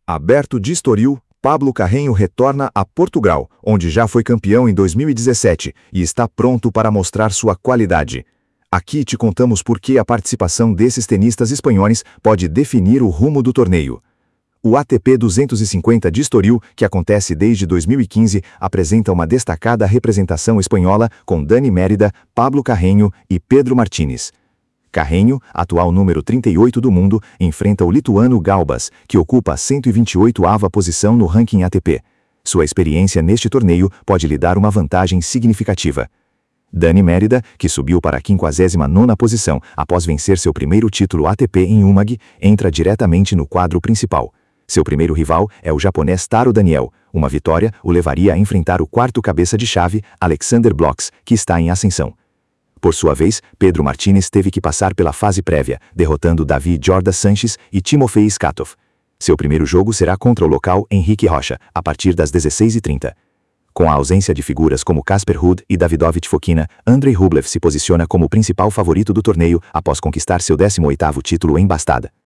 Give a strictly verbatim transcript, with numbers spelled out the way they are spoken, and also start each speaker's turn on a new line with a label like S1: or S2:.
S1: Aberto de Estoril, Pablo Carreño retorna a Portugal, onde já foi campeão em dois mil e dezessete e está pronto para mostrar sua qualidade. Aqui te contamos por que a participação desses tenistas espanhóis pode definir o rumo do torneio. O A T P duzentos e cinquenta de Estoril, que acontece desde dois mil e quinze, apresenta uma destacada representação espanhola com Dani Mérida, Pablo Carreño e Pedro Martínez. Carreño, atual número trinta e oito do mundo, enfrenta o lituano Gaubas, que ocupa a cento e vinte e oitava posição no ranking A T P. Sua experiência neste torneio pode lhe dar uma vantagem significativa. Dani Mérida, que subiu para a quinquagésima nona posição após vencer seu primeiro título A T P em Umag, entra diretamente no quadro principal. Seu primeiro rival é o japonês Taro Daniel. Uma vitória o levaria a enfrentar o quarto cabeça de chave, Alexander Blocks, que está em ascensão. Por sua vez, Pedro Martínez teve que passar pela fase prévia, derrotando Davi Jorda Sanches e Timofey Skatov. Seu primeiro jogo será contra o local Henrique Rocha, a partir das dezesseis e trinta. Com a ausência de figuras como Casper Ruud e Davidovich Fokina, Andrei Rublev se posiciona como o principal favorito do torneio após conquistar seu décimo oitavo título em Bastad.